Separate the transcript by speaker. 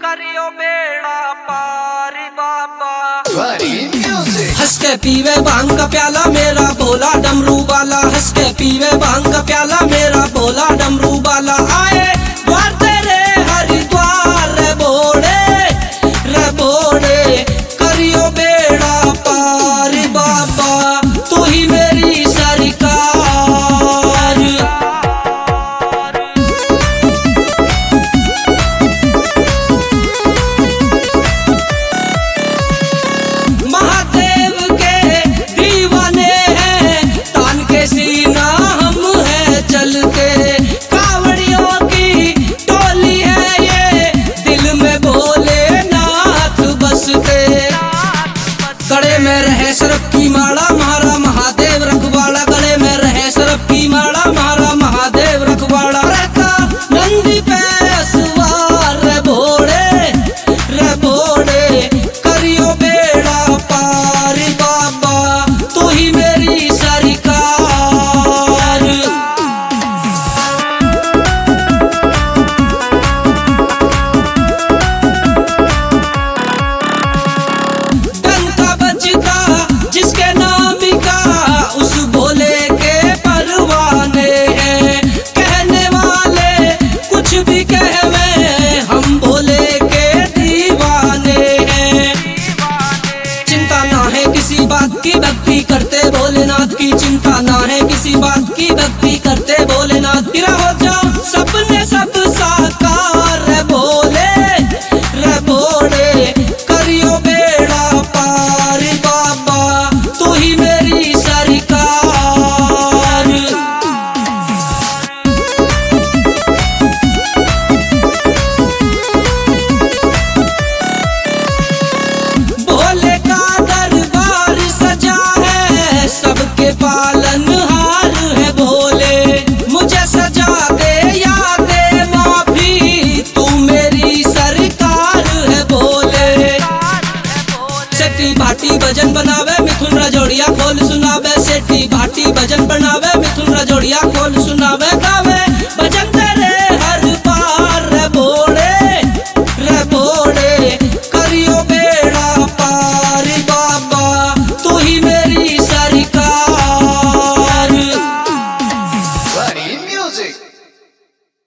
Speaker 1: करियो बेड़ा पार बाबा।
Speaker 2: हंस के पीवे भांग का प्याला मेरा भोला डमरू वाला, हंस के पीवे भांग का प्याला मेरा भोला डमरू वाला। आए द्वार तेरे हरिद्वार रे बोड़े करियो बेड़ा पार बाबा, तू ही मेरी सरकार। महादेव के दीवाने हैं, तान के सीना हम है चल के, कावड़ियों की टोली है ये, दिल में भोलेनाथ बसते। गले में रहे सरप की माला मारा महादेव रखवाड़ा, गले में रहे सरप की माला मारा महादेव रखवाड़ा। रहता नंदी पे सवार रे बोड़े करियो बेड़ा पार बाबा, तू ही मेरी सरकार। डंका बजता जिसके नाम का, उस भोले के परवाने हैं। कहने वाले कुछ भी कहवे, हम भोले के दीवाने हैं। चिंता ना है किसी बात की, भक्ति करते भोलेनाथ की, चिंता ना है किसी बात की, भक्ति करते भोलेनाथ की। हो जाओ सपने सब साकार रे बोड़े करियो बेड़ा पार बाबा, तू ही मेरी सरकार। भोले का दरबार सजा है, सबके पालनहार है भोले। मुझे सजा दे या दे माफी, तू मेरी सरकार है भोले। सेठी भाटी भजन बनावे मिथुन रजोड़िया खोल सुनावे, सेठी भाटी भजन बनावे मिथुन रजोड़िया खोल सुनावे।